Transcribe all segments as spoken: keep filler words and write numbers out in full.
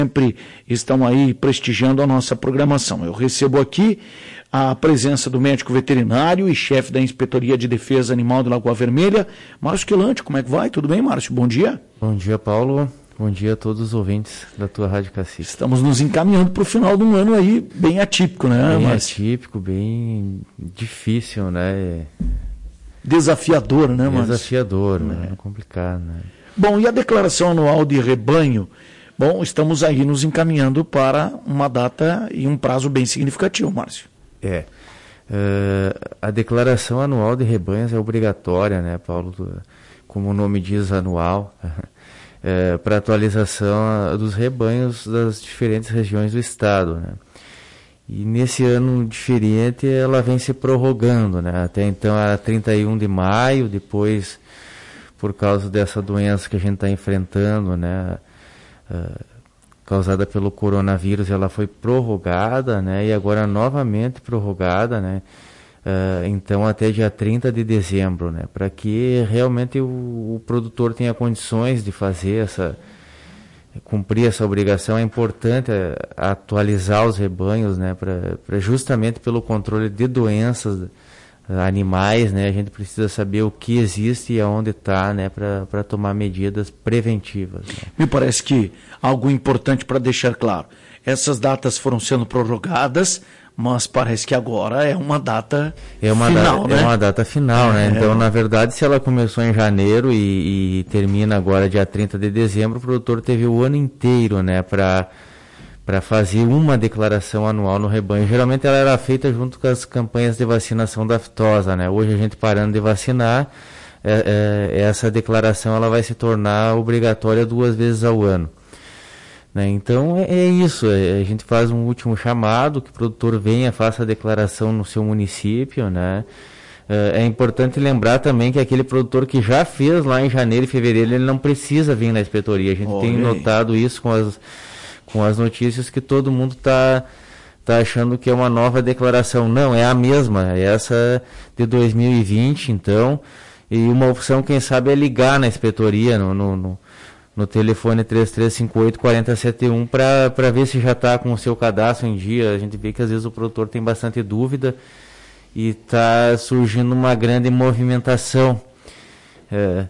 sempre estão aí prestigiando a nossa programação. Eu recebo aqui a presença do médico veterinário e chefe da Inspetoria de Defesa Animal de Lagoa Vermelha, Márcio Quilante. Como é que vai? Tudo bem, Márcio? Bom dia. Bom dia, Paulo. Bom dia a todos os ouvintes da tua Rádio Cacique. Estamos nos encaminhando para o final de um ano aí bem atípico, né, Bem Márcio? atípico, bem difícil, né? Desafiador, né, Márcio? Desafiador, né? É complicado, né? Bom, e a declaração anual de rebanho? Bom, estamos aí nos encaminhando para uma data e um prazo bem significativo, Márcio. É. Uh, a declaração anual de rebanhos é obrigatória, né, Paulo? Como o nome diz, anual. É, para atualização dos rebanhos das diferentes regiões do estado, né? E nesse ano diferente ela vem se prorrogando, né? Até então era trinta e um de maio, depois por causa dessa doença que a gente está enfrentando, né? Uh, causada pelo coronavírus, ela foi prorrogada, né? E agora novamente prorrogada, né? Uh, então até dia trinta de dezembro, né, para que realmente o, o produtor tenha condições de fazer essa, cumprir essa obrigação. É importante uh, atualizar os rebanhos, né, para justamente pelo controle de doenças uh, animais, né, a gente precisa saber o que existe e aonde está, né, para tomar medidas preventivas, né. Me parece que algo importante para deixar claro, essas datas foram sendo prorrogadas, mas parece que agora é uma data é uma final, data, né? É uma data final, né? É. Então, na verdade, se ela começou em janeiro e, e termina agora dia trinta de dezembro, o produtor teve o ano inteiro, né, para para fazer uma declaração anual no rebanho. Geralmente ela era feita junto com as campanhas de vacinação da aftosa, né? Hoje a gente parando de vacinar, é, é, essa declaração ela vai se tornar obrigatória duas vezes ao ano. Né? Então é, é isso, é, a gente faz um último chamado, que o produtor venha, faça a declaração no seu município, né? É, é importante lembrar também que aquele produtor que já fez lá em janeiro e fevereiro, ele não precisa vir na inspetoria. A gente Olha tem aí. notado isso com as, com as notícias, que todo mundo está tá achando que é uma nova declaração. Não, é a mesma, é essa de dois mil e vinte, então, e uma opção, quem sabe, é ligar na inspetoria, no, no, no no telefone três três cinco oito, quatro zero sete um, para ver se já está com o seu cadastro em dia. A gente vê que às vezes o produtor tem bastante dúvida e está surgindo uma grande movimentação é,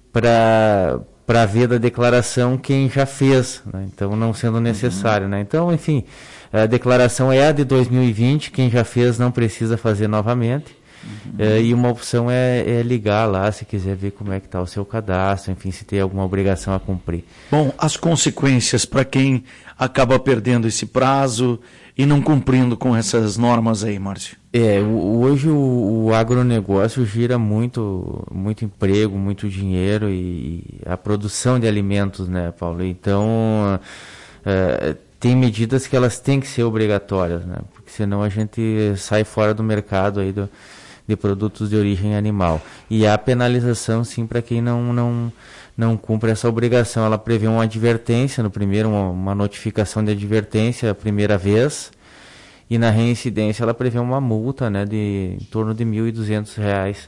para ver da declaração quem já fez, né? Então não sendo necessário, uhum. né? Então, enfim, a declaração é a de dois mil e vinte, quem já fez não precisa fazer novamente. Uhum. É, e uma opção é, é ligar lá, se quiser ver como é que está o seu cadastro, enfim, se tem alguma obrigação a cumprir. Bom, as consequências para quem acaba perdendo esse prazo e não cumprindo com essas normas aí, Márcio? É, o, hoje o, o agronegócio gira muito, muito emprego, muito dinheiro e a produção de alimentos, né, Paulo? Então, é, tem medidas que elas têm que ser obrigatórias, né? Porque senão a gente sai fora do mercado aí do de produtos de origem animal. E há penalização, sim, para quem não, não, não cumpre essa obrigação. Ela prevê uma advertência, no primeiro, uma, uma notificação de advertência a primeira vez, e na reincidência ela prevê uma multa, né, de em torno de mil e duzentos reais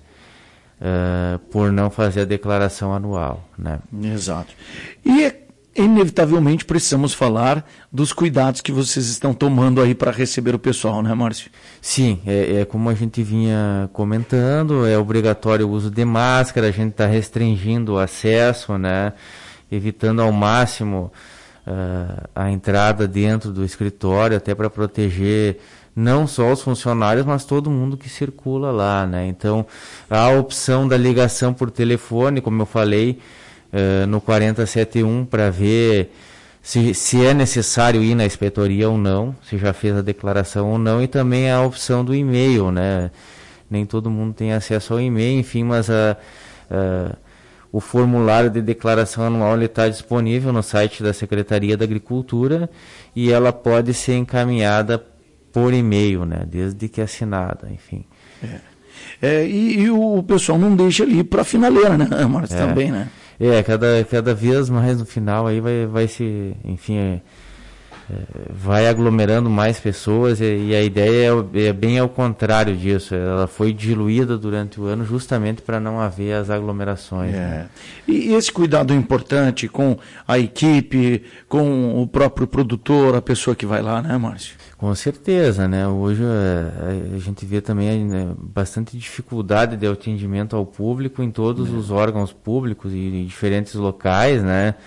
uh, por não fazer a declaração anual, né? Exato. E inevitavelmente precisamos falar dos cuidados que vocês estão tomando aí para receber o pessoal, né, Márcio? Sim, é, é como a gente vinha comentando, é obrigatório o uso de máscara, a gente está restringindo o acesso, né, evitando ao máximo uh, a entrada dentro do escritório, até para proteger não só os funcionários, mas todo mundo que circula lá, né? Então, a opção da ligação por telefone, como eu falei, Uh, no quatro zero sete um, para ver se, se é necessário ir na inspetoria ou não, se já fez a declaração ou não, e também a opção do e-mail, né? Nem todo mundo tem acesso ao e-mail, enfim, mas a, a, o formulário de declaração anual está disponível no site da Secretaria da Agricultura e ela pode ser encaminhada por e-mail, né? Desde que assinada, enfim. É. É, e, e o pessoal não deixa ali para a finaleira, né, Márcio, é. também, né? É, cada, cada vez mais no final aí vai, vai se, enfim, é, vai aglomerando mais pessoas, e, e a ideia é, é bem ao contrário disso. Ela foi diluída durante o ano justamente para não haver as aglomerações. É. Né? E, e esse cuidado importante com a equipe, com o próprio produtor, a pessoa que vai lá, né, Márcio? Com certeza, né? Hoje a, a gente vê também, né, bastante dificuldade de atendimento ao público em todos é. os órgãos públicos e em diferentes locais, né?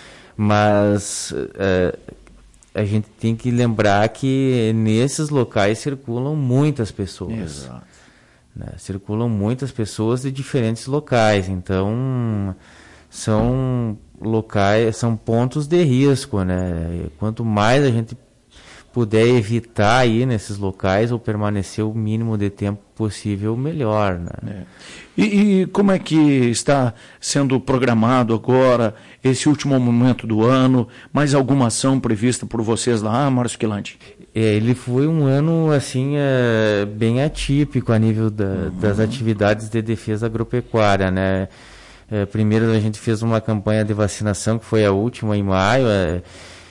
Mas é, a gente tem que lembrar que nesses locais circulam muitas pessoas. Exato. Né? Circulam muitas pessoas de diferentes locais, então são locais, são pontos de risco, né? Quanto mais a gente puder evitar ir nesses locais ou permanecer o mínimo de tempo possível, melhor, né? É. E, e como é que está sendo programado agora esse último momento do ano? Mais alguma ação prevista por vocês lá, Márcio Quilante? É, ele foi um ano assim é, bem atípico a nível da, uhum. das atividades de defesa agropecuária, né? É, primeiro a gente fez uma campanha de vacinação que foi a última em maio, é,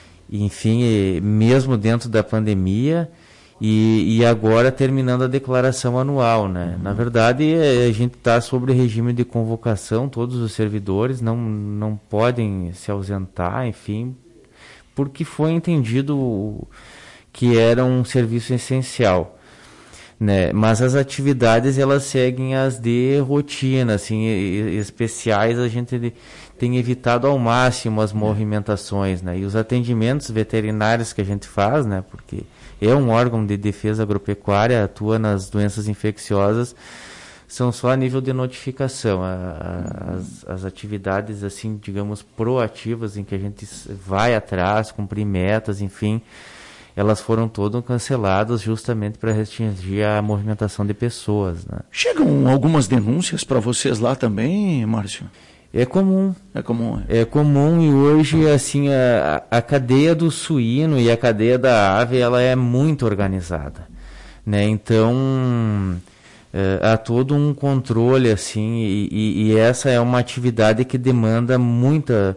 enfim, mesmo dentro da pandemia, e, e agora terminando a declaração anual, né? Uhum. Na verdade, a gente está sobre regime de convocação, todos os servidores não, não podem se ausentar, enfim, porque foi entendido que era um serviço essencial, né? Mas as atividades, elas seguem as de rotina, assim, especiais. A gente tem evitado ao máximo as movimentações, né? E os atendimentos veterinários que a gente faz, né? Porque é um órgão de defesa agropecuária, atua nas doenças infecciosas, são só a nível de notificação. A, a, as, as atividades, assim, digamos, proativas, em que a gente vai atrás, cumprir metas, enfim, elas foram todas canceladas justamente para restringir a movimentação de pessoas, né? Chegam algumas denúncias para vocês lá também, Márcio? É comum. É comum. É, é comum, e hoje, assim, a, a cadeia do suíno e a cadeia da ave, ela é muito organizada, né? Então, é, há todo um controle, assim, e, e, e essa é uma atividade que demanda muita...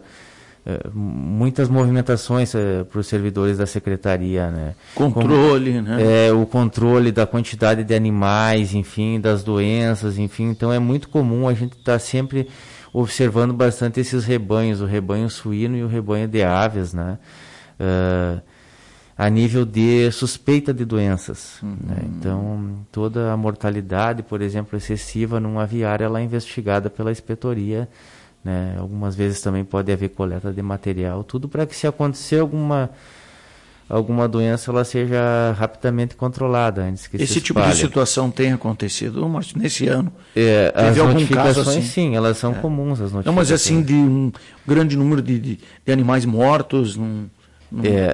muitas movimentações é, para os servidores da secretaria, né? Controle, Como, né? É, o controle da quantidade de animais, enfim, das doenças, enfim. Então é muito comum a gente estar tá sempre observando bastante esses rebanhos, o rebanho suíno e o rebanho de aves, né? Uh, a nível de suspeita de doenças. Uhum. Né? Então, toda a mortalidade, por exemplo, excessiva num aviário, ela é investigada pela inspetoria, né? Algumas vezes também pode haver coleta de material, tudo para que, se acontecer alguma, alguma doença, ela seja rapidamente controlada antes que Esse se tipo de situação tem acontecido, mas nesse ano? É, as algum notificações, caso assim? Sim, elas são é. comuns, as notificações. Não, mas assim, de um grande número de, de, de animais mortos... Num... É,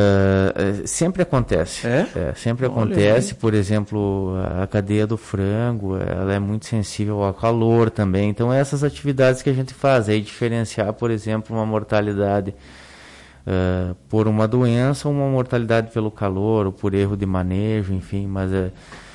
uh, sempre acontece. É? É, sempre Olha acontece. Aí. Por exemplo, a cadeia do frango, ela é muito sensível ao calor também. Então, essas atividades que a gente faz, aí diferenciar, por exemplo, uma mortalidade uh, por uma doença, ou uma mortalidade pelo calor, ou por erro de manejo, enfim. Mas uh,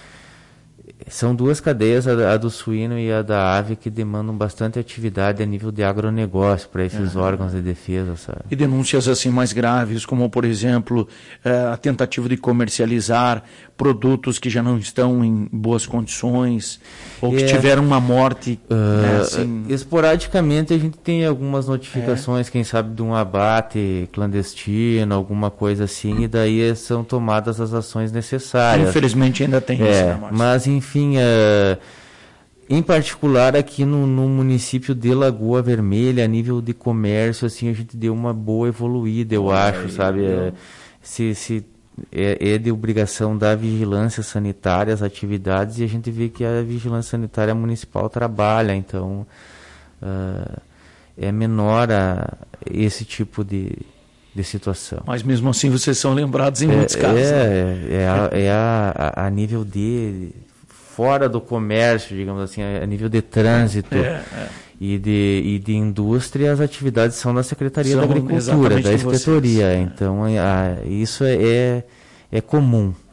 são duas cadeias, a, a do suíno e a da ave, que demandam bastante atividade a nível de agronegócio para esses uhum. órgãos de defesa, sabe? E denúncias assim mais graves, como, por exemplo, a tentativa de comercializar produtos que já não estão em boas condições, ou que é, tiveram uma morte. Uh, né, assim... Esporadicamente a gente tem algumas notificações, é. quem sabe, de um abate clandestino, alguma coisa assim, e daí são tomadas as ações necessárias. Infelizmente ainda tem é, isso, né, Márcio? Mas, enfim, uh, em particular aqui no, no município de Lagoa Vermelha, a nível de comércio, assim, a gente deu uma boa evoluída, eu Olha acho, aí, sabe? É, se... se É, é de obrigação da vigilância sanitária as atividades, e a gente vê que a vigilância sanitária municipal trabalha, então uh, é menor a, esse tipo de, de situação. Mas mesmo assim vocês são lembrados em é, muitos casos. É, né? é, a, é a, a nível de fora do comércio, digamos assim, a nível de trânsito. É, é. E de, e de indústria, as atividades são da Secretaria são da Agricultura, da Inspetoria. Vocês. Então, a, isso é, é comum.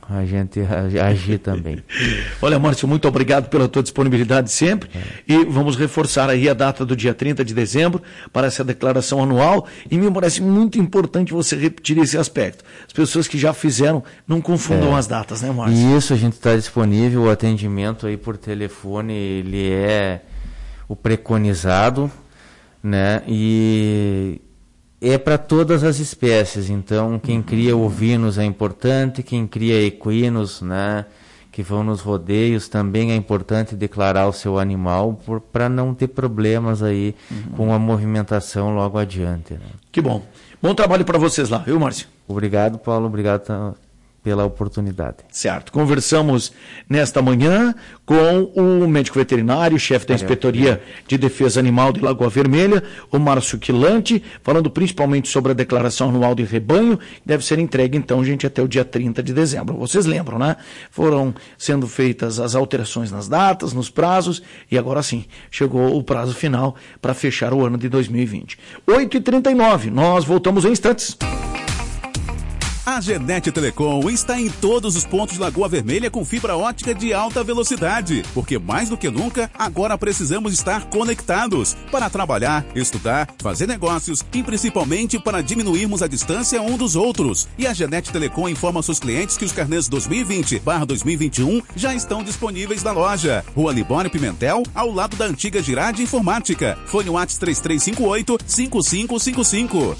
a gente agir também. Olha, Márcio, muito obrigado pela tua disponibilidade sempre, é. E vamos reforçar aí a data do dia trinta de dezembro para essa declaração anual, e me parece muito importante você repetir esse aspecto. As pessoas que já fizeram não confundam é. as datas, né, Márcio? E isso, a gente está disponível, o atendimento aí por telefone, ele é o preconizado, né, e é para todas as espécies. Então, quem cria ovinos é importante, quem cria equinos, né, que vão nos rodeios, também é importante declarar o seu animal para não ter problemas aí uhum. com a movimentação logo adiante. Né? Que bom. Bom trabalho para vocês lá, viu, Márcio? Obrigado, Paulo. Obrigado pela oportunidade. Certo. Conversamos nesta manhã com o médico veterinário, chefe da Inspetoria de Defesa Animal de Lagoa Vermelha, o Márcio Quilante, falando principalmente sobre a declaração anual de rebanho, que deve ser entregue, então, gente, até o dia trinta de dezembro. Vocês lembram, né? Foram sendo feitas as alterações nas datas, nos prazos, e agora sim, chegou o prazo final para fechar o ano de dois mil e vinte. oito e trinta e nove, nós voltamos em instantes. A Genet Telecom está em todos os pontos de Lagoa Vermelha com fibra ótica de alta velocidade, porque mais do que nunca, agora precisamos estar conectados para trabalhar, estudar, fazer negócios e principalmente para diminuirmos a distância um dos outros. E a Genet Telecom informa seus clientes que os carnês dois mil e vinte barra dois mil e vinte e um já estão disponíveis na loja. Rua Libório Pimentel, ao lado da antiga Girardi Informática. Fone WhatsApp três três cinco oito, cinco cinco cinco cinco.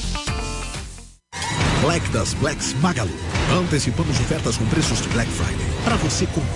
Black das Blacks Magalu. Antecipamos ofertas com preços de Black Friday. Para você com